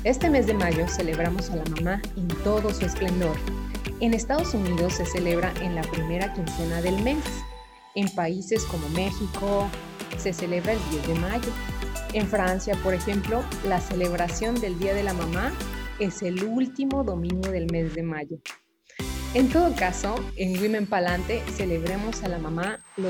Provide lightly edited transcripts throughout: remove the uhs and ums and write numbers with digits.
Este mes de mayo celebramos a la mamá en todo su esplendor. En Estados Unidos se celebra en la primera quincena del mes. En países como México se celebra el 10 de mayo. En Francia, por ejemplo, la celebración del Día de la Mamá es el último domingo del mes de mayo. En todo caso, en Women Palante celebremos a la mamá los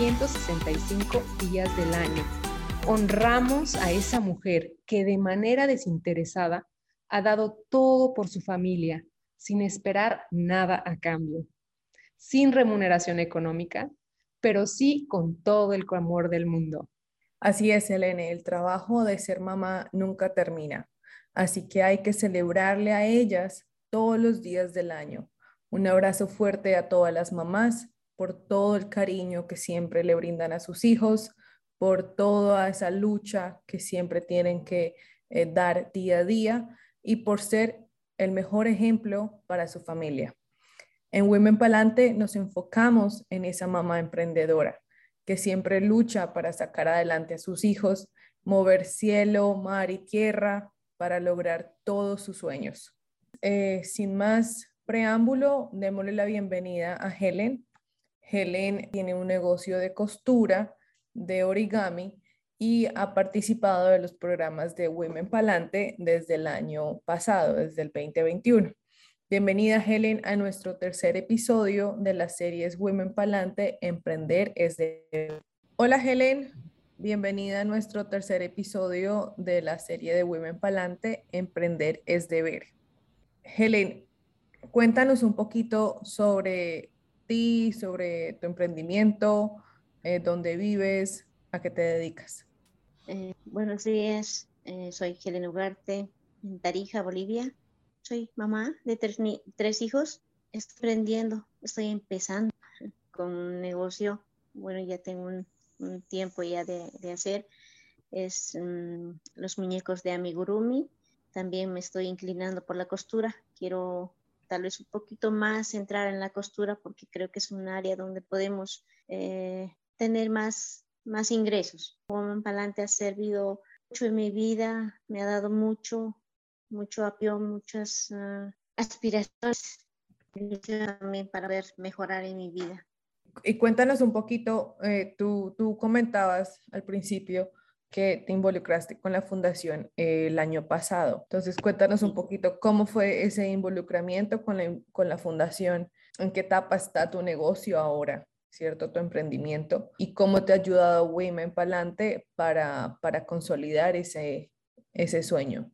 365 días del año. Honramos a esa mujer que de manera desinteresada ha dado todo por su familia, sin esperar nada a cambio, sin remuneración económica, pero sí con todo el amor del mundo. Así es, Helene, el trabajo de ser mamá nunca termina, así que hay que celebrarle a ellas todos los días del año. Un abrazo fuerte a todas las mamás por todo el cariño que siempre le brindan a sus hijos, por toda esa lucha que siempre tienen que dar día a día y por ser el mejor ejemplo para su familia. En Women Palante nos enfocamos en esa mamá emprendedora que siempre lucha para sacar adelante a sus hijos, mover cielo, mar y tierra para lograr todos sus sueños. Sin más preámbulo, démosle la bienvenida a Helen. Helen tiene un negocio de costura, de origami y ha participado de los programas de Women Palante desde el año pasado, desde el 2021. Bienvenida, Helen, a nuestro tercer episodio de las series Women Palante, Emprender es de... Hola, Helen. Bienvenida a nuestro tercer episodio de la serie de Women Palante, Emprender es deber. Helen, cuéntanos un poquito sobre ti, sobre tu emprendimiento, dónde vives, a qué te dedicas. Buenos días, soy Helen Ugarte, en Tarija, Bolivia. Soy mamá de tres hijos. Estoy aprendiendo, estoy empezando con un negocio. Bueno, ya tengo un tiempo ya de hacer. Es los muñecos de amigurumi. También me estoy inclinando por la costura. Quiero tal vez un poquito más entrar en la costura porque creo que es un área donde podemos tener más ingresos. Women Palante ha servido mucho en mi vida, me ha dado mucho apoyo, muchas aspiraciones también para ver mejorar en mi vida. Y cuéntanos un poquito, tú comentabas al principio que te involucraste con la fundación el año pasado. Entonces, cuéntanos un poquito cómo fue ese involucramiento con la fundación, en qué etapa está tu negocio ahora, ¿cierto? Tu emprendimiento y cómo te ha ayudado Women Palante para consolidar ese sueño.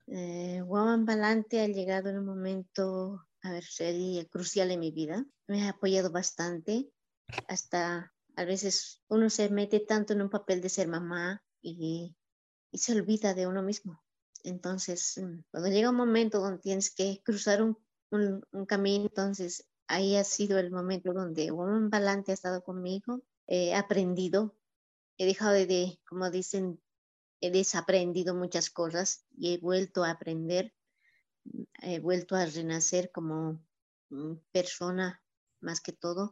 Women Palante ha llegado en un momento, sería crucial en mi vida. Me ha apoyado bastante. Hasta a veces uno se mete tanto en un papel de ser mamá y se olvida de uno mismo. Entonces, cuando llega un momento donde tienes que cruzar un camino, entonces ahí ha sido el momento donde Women Palante ha estado conmigo. He aprendido, he dejado como dicen, he desaprendido muchas cosas y he vuelto a aprender, he vuelto a renacer como persona más que todo.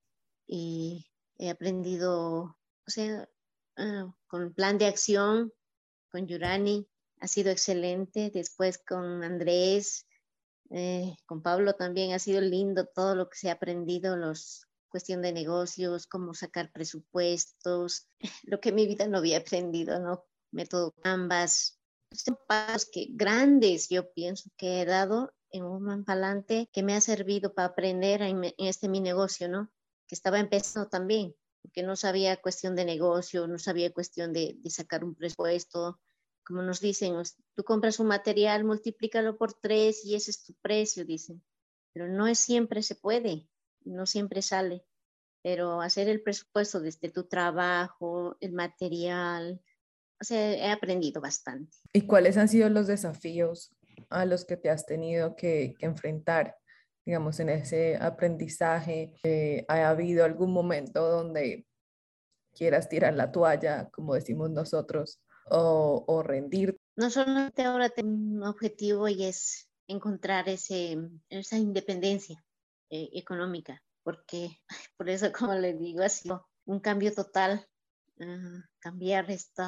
Y he aprendido, o sea, con plan de acción, con Yurani, ha sido excelente. Después con Andrés, con Pablo también ha sido lindo todo lo que se ha aprendido, cuestión de negocios, cómo sacar presupuestos, lo que en mi vida no había aprendido, ¿no? Método Canvas. Son pasos grandes, yo pienso que he dado en Women Palante, que me ha servido para aprender en mi negocio, ¿no? Que estaba empezando también, porque no sabía cuestión de negocio, no sabía cuestión de sacar un presupuesto. Como nos dicen, tú compras un material, multiplícalo por 3 y ese es tu precio, dicen. Pero no siempre se puede, no siempre sale. Pero hacer el presupuesto desde tu trabajo, el material, o sea, he aprendido bastante. ¿Y cuáles han sido los desafíos a los que te has tenido que enfrentar, digamos, en ese aprendizaje? ¿Ha habido algún momento donde quieras tirar la toalla, como decimos nosotros, o rendir? No solamente ahora tengo un objetivo y es encontrar esa independencia económica, porque por eso, como les digo, ha sido un cambio total, cambiar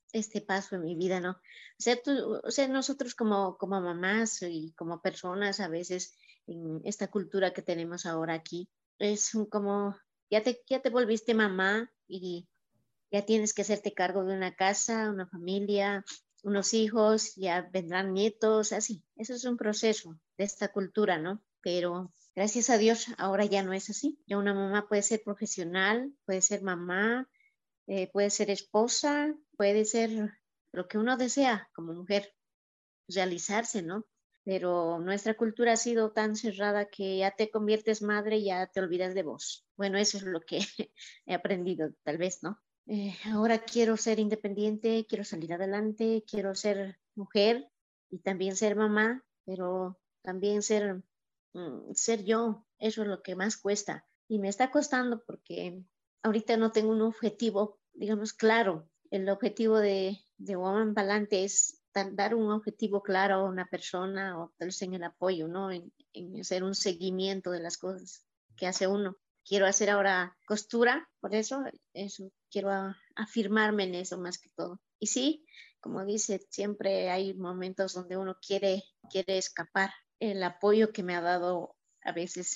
este paso en mi vida, ¿no? O sea, nosotros como mamás y como personas, a veces en esta cultura que tenemos ahora aquí, es como, ya te volviste mamá y ya tienes que hacerte cargo de una casa, una familia, unos hijos, ya vendrán nietos, así. Eso es un proceso de esta cultura, ¿no? Pero gracias a Dios ahora ya no es así. Ya una mamá puede ser profesional, puede ser mamá, puede ser esposa, puede ser lo que uno desea como mujer, realizarse, ¿no? Pero nuestra cultura ha sido tan cerrada que ya te conviertes madre y ya te olvidas de vos. Bueno, eso es lo que he aprendido, tal vez, ¿no? Ahora quiero ser independiente, quiero salir adelante, quiero ser mujer y también ser mamá, pero también ser yo, eso es lo que más cuesta. Y me está costando porque ahorita no tengo un objetivo, digamos, claro. El objetivo de Woman Palante es dar un objetivo claro a una persona o tal vez en el apoyo, ¿no? En hacer un seguimiento de las cosas que hace uno. Quiero hacer ahora costura, por eso quiero afirmarme en eso más que todo. Y sí, como dice, siempre hay momentos donde uno quiere escapar. El apoyo que me ha dado a veces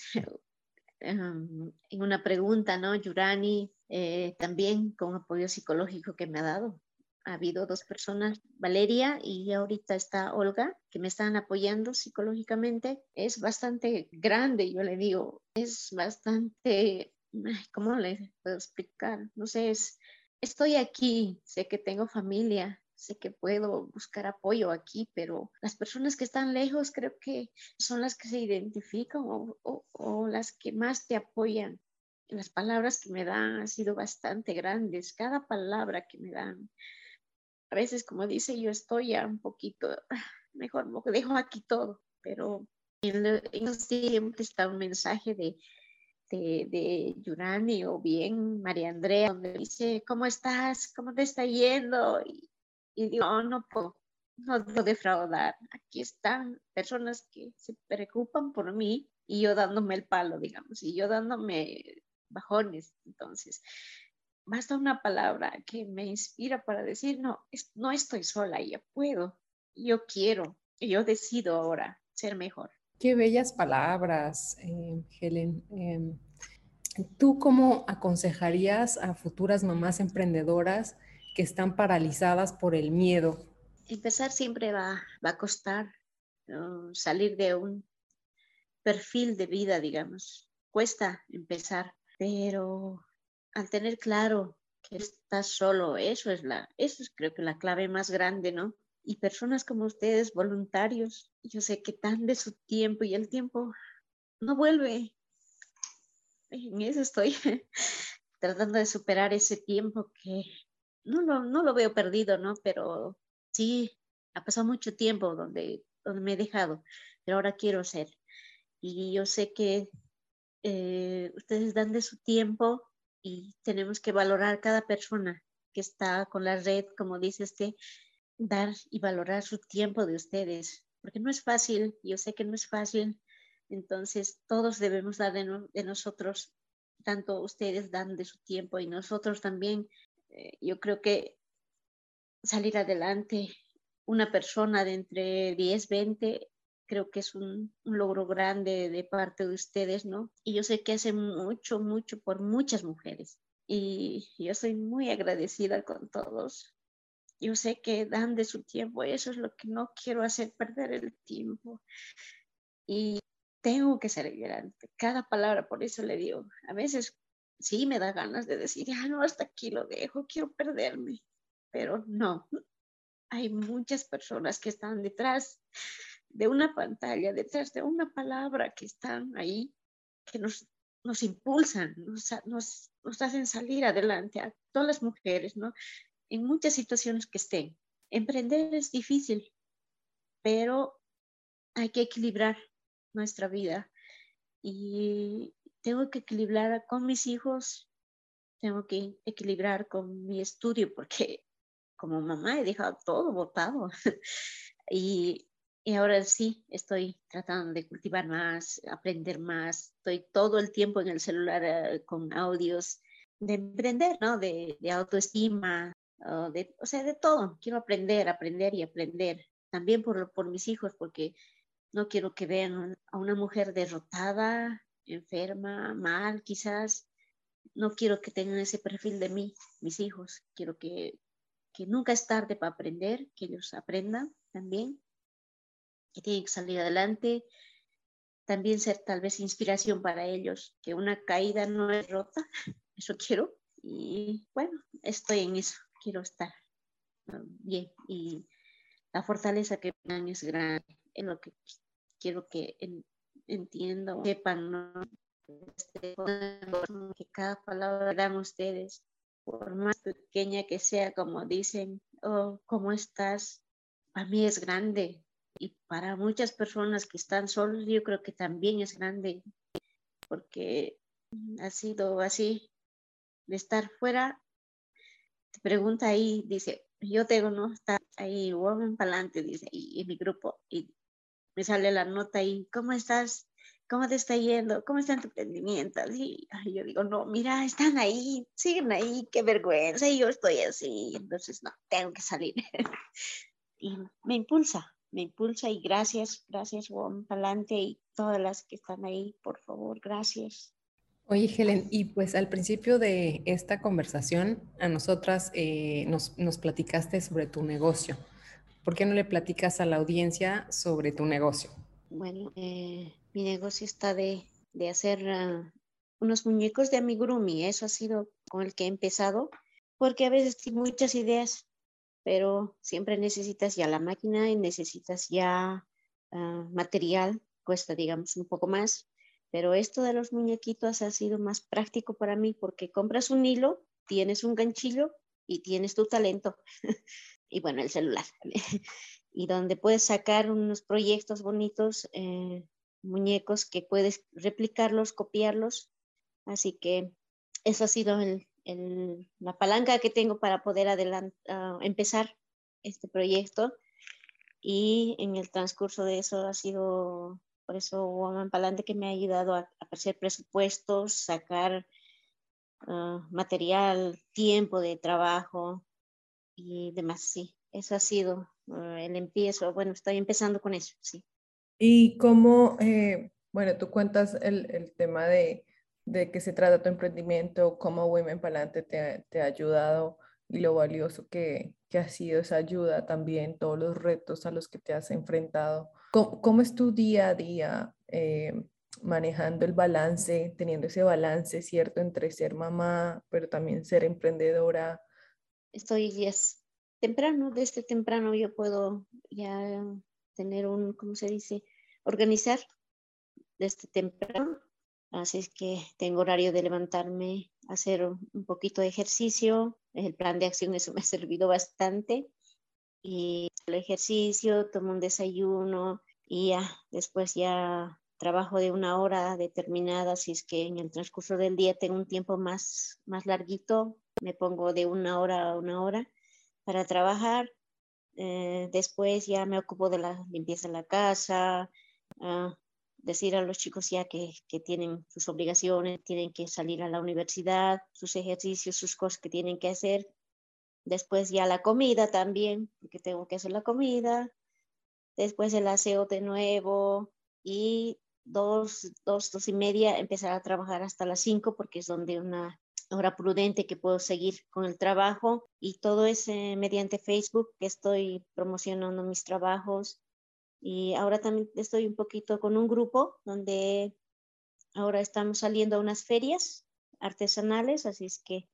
en una pregunta, ¿no? Yurani, también con apoyo psicológico que me ha dado. Ha habido dos personas, Valeria y ahorita está Olga, que me están apoyando psicológicamente. Es bastante grande, yo le digo, es bastante, ¿cómo le puedo explicar? No sé, estoy aquí, sé que tengo familia, sé que puedo buscar apoyo aquí, pero las personas que están lejos creo que son las que se identifican o las que más te apoyan. Las palabras que me dan han sido bastante grandes, cada palabra que me dan. A veces, como dice, yo estoy ya un poquito, mejor dejo aquí todo, pero en los siempre está un mensaje de Yurani o bien María Andrea, donde dice, ¿cómo estás? ¿Cómo te está yendo? Y digo, no puedo, no puedo defraudar. Aquí están personas que se preocupan por mí y yo dándome el palo, digamos, y yo dándome bajones. Entonces, basta una palabra que me inspira para decir, no, no estoy sola, yo puedo, yo quiero, y yo decido ahora ser mejor. Qué bellas palabras, Helen. ¿Tú cómo aconsejarías a futuras mamás emprendedoras que están paralizadas por el miedo? Empezar siempre va a costar, ¿no? Salir de un perfil de vida, digamos. Cuesta empezar, pero al tener claro que estás solo, eso es creo que la clave más grande, ¿no? Y personas como ustedes, voluntarios, yo sé que dan de su tiempo y el tiempo no vuelve. En eso estoy tratando de superar ese tiempo que no lo veo perdido, ¿no? Pero sí, ha pasado mucho tiempo donde me he dejado, pero ahora quiero ser. Y yo sé que ustedes dan de su tiempo y tenemos que valorar cada persona que está con la red, como dice usted, dar y valorar su tiempo de ustedes, porque no es fácil, yo sé que no es fácil, entonces todos debemos dar de nosotros, tanto ustedes dan de su tiempo y nosotros también. Yo creo que salir adelante, una persona de entre 10, 20, creo que es un logro grande de parte de ustedes, ¿no? Y yo sé que hacen mucho, mucho por muchas mujeres. Y yo soy muy agradecida con todos. Yo sé que dan de su tiempo, eso es lo que no quiero hacer, perder el tiempo. Y tengo que salir adelante. Cada palabra, por eso le digo, a veces sí me da ganas de decir, ah, no, hasta aquí lo dejo, quiero perderme. Pero no, hay muchas personas que están detrás de una pantalla, detrás de una palabra que están ahí, que nos impulsan, nos hacen salir adelante a todas las mujeres, ¿no? En muchas situaciones que estén. Emprender es difícil, pero hay que equilibrar nuestra vida y tengo que equilibrar con mis hijos, tengo que equilibrar con mi estudio porque como mamá he dejado todo botado y, y ahora sí estoy tratando de cultivar más, aprender más, estoy todo el tiempo en el celular con audios de emprender, ¿no? De autoestima, o sea, de todo. Quiero aprender y aprender. También por mis hijos, porque no quiero que vean a una mujer derrotada, enferma, mal, quizás. No quiero que tengan ese perfil de mí, mis hijos. Quiero que nunca es tarde para aprender, que ellos aprendan también, que tienen que salir adelante, también ser tal vez inspiración para ellos, que una caída no es rota, eso quiero. Y bueno, estoy en eso, quiero estar bien. Y la fortaleza que me dan es grande, es lo que quiero que entiendan, sepan, ¿no? Que cada palabra que dan ustedes, por más pequeña que sea, como dicen, oh, ¿cómo estás? Para mí es grande. Y para muchas personas que están solos, yo creo que también es grande, porque ha sido así, de estar fuera. Te pregunta ahí, dice, yo tengo, ¿no? Está ahí, woman para adelante, dice, y en mi grupo, y me sale la nota ahí, ¿cómo estás? ¿Cómo te está yendo? ¿Cómo está tu emprendimiento? Y ay, yo digo, no, mira, están ahí, siguen ahí, qué vergüenza, y yo estoy así, entonces no, tengo que salir. Y me impulsa y gracias, Juan Palante y todas las que están ahí, por favor, gracias. Oye, Helen, y pues al principio de esta conversación a nosotras nos platicaste sobre tu negocio. ¿Por qué no le platicas a la audiencia sobre tu negocio? Bueno, mi negocio está de hacer unos muñecos de amigurumi, eso ha sido con el que he empezado, porque a veces tengo muchas ideas, pero siempre necesitas ya la máquina y necesitas ya material, cuesta digamos un poco más, pero esto de los muñequitos ha sido más práctico para mí porque compras un hilo, tienes un ganchillo y tienes tu talento y bueno, el celular y donde puedes sacar unos proyectos bonitos, muñecos que puedes replicarlos, copiarlos, así que eso ha sido la palanca que tengo para poder empezar este proyecto y en el transcurso de eso ha sido, por eso Woman Palante que me ha ayudado a hacer presupuestos, sacar material, tiempo de trabajo y demás, sí, eso ha sido el empiezo, bueno, estoy empezando con eso, sí. Y cómo, bueno, tú cuentas el tema de qué se trata tu emprendimiento, cómo Women Palante te ha ayudado y lo valioso que ha sido esa ayuda también, todos los retos a los que te has enfrentado. ¿Cómo es tu día a día manejando el balance, teniendo ese balance, cierto, entre ser mamá, pero también ser emprendedora? Estoy ya temprano, desde temprano yo puedo ya tener ¿cómo se dice? Organizar desde temprano. Así es que tengo horario de levantarme, hacer un poquito de ejercicio. El plan de acción, eso me ha servido bastante. Y el ejercicio, tomo un desayuno y ya después ya trabajo de una hora determinada. Si es que en el transcurso del día tengo un tiempo más larguito, me pongo de una hora a una hora para trabajar. Después ya me ocupo de la limpieza de la casa, decir a los chicos ya que tienen sus obligaciones, tienen que salir a la universidad, sus ejercicios, sus cosas que tienen que hacer. Después ya la comida también, porque tengo que hacer la comida. Después el aseo de nuevo y dos y media empezar a trabajar hasta las 5 porque es donde una hora prudente que puedo seguir con el trabajo y todo es mediante Facebook que estoy promocionando mis trabajos y ahora también estoy un poquito con un grupo donde ahora estamos saliendo a unas ferias artesanales, así es que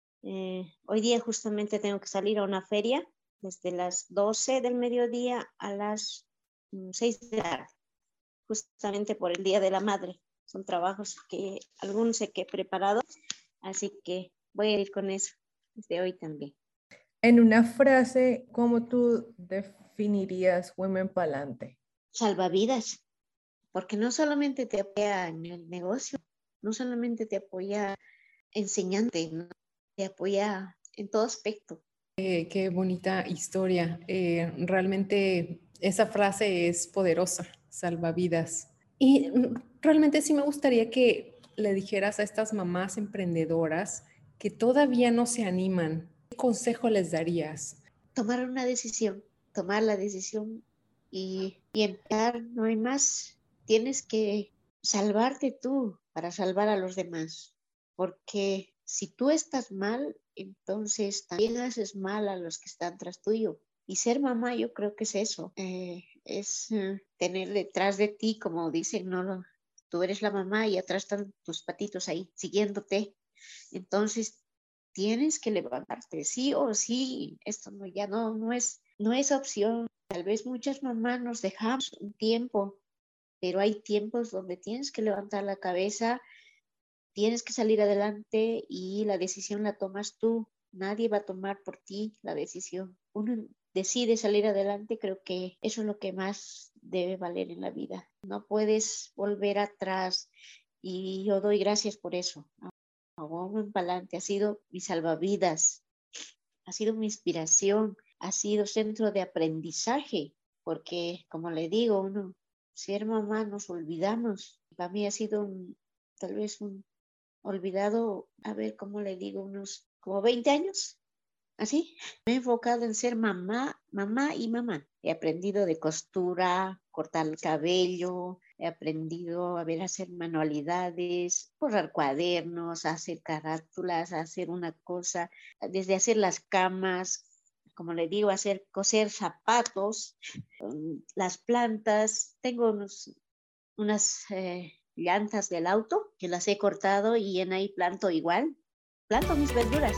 hoy día justamente tengo que salir a una feria desde las 12 del mediodía a las 6 de la tarde, justamente por el Día de la Madre. Son trabajos que algunos sé que he preparado, así que voy a ir con eso desde hoy también. En una frase, ¿cómo tú definirías Women Palante? Salvavidas, porque no solamente te apoya en el negocio, no solamente te apoya enseñante, ¿no? Te apoya en todo aspecto. Qué bonita historia. Realmente esa frase es poderosa, salvavidas. Y realmente sí me gustaría que le dijeras a estas mamás emprendedoras que todavía no se animan ¿Qué consejo les darías? Tomar la decisión y empezar, no hay más. Tienes que salvarte tú para salvar a los demás, porque si tú estás mal, entonces también haces mal a los que están tras tuyo. Y ser mamá, yo creo que es eso, es tener detrás de ti, como dicen, no, tú eres la mamá y atrás están tus patitos ahí siguiéndote. Entonces tienes que levantarte, sí o sí. Esto ya no es opción. Tal vez muchas mamás nos dejamos un tiempo, pero hay tiempos donde tienes que levantar la cabeza, tienes que salir adelante y la decisión la tomas tú. Nadie va a tomar por ti la decisión. Uno decide salir adelante, creo que eso es lo que más debe valer en la vida. No puedes volver atrás y yo doy gracias por eso. A Women Palante ha sido mi salvavidas, ha sido mi inspiración, ha sido centro de aprendizaje, porque como le digo, uno, ser mamá nos olvidamos. Para mí ha sido tal vez un olvidado, a ver, ¿cómo le digo? Unos como 20 años, así. Me he enfocado en ser mamá y mamá. He aprendido de costura, cortar el cabello, he aprendido a ver, hacer manualidades, borrar cuadernos, hacer carátulas, hacer una cosa, desde hacer las camas, como le digo, coser zapatos, las plantas. Tengo unas llantas del auto que las he cortado y en ahí planto mis verduras.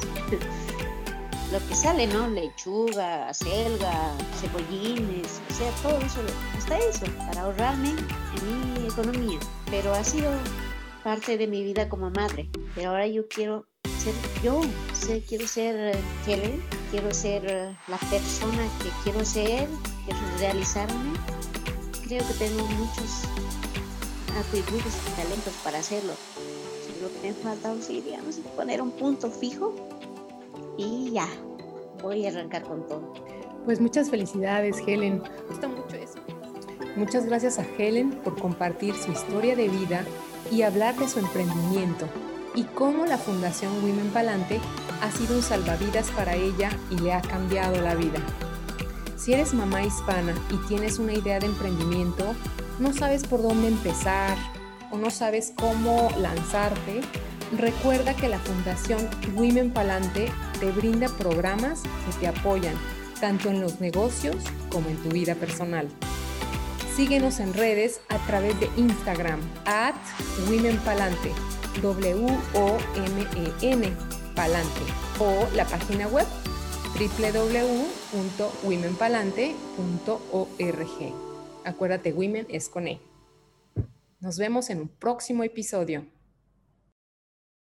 Lo que sale, ¿no? Lechuga, acelga, cebollines, o sea, todo eso, hasta eso, para ahorrarme en mi economía. Pero ha sido parte de mi vida como madre. Pero ahora yo quiero ser yo, quiero ser Helen, quiero ser la persona que quiero ser, quiero realizarme. Creo que tengo muchos atributos y talentos para hacerlo. Lo que me falta sería poner un punto fijo y ya, voy a arrancar con todo. Pues muchas felicidades, Helen. Me gusta mucho eso. Muchas gracias a Helen por compartir su historia de vida y hablar de su emprendimiento y cómo la Fundación Women Palante ha sido un salvavidas para ella y le ha cambiado la vida. Si eres mamá hispana y tienes una idea de emprendimiento, no sabes por dónde empezar o no sabes cómo lanzarte, recuerda que la Fundación Women Palante te brinda programas que te apoyan tanto en los negocios como en tu vida personal. Síguenos en redes a través de Instagram @WomenPalante, WOMEN Palante, o la página web www.womenpalante.org. Acuérdate, Women es con E. Nos vemos en un próximo episodio.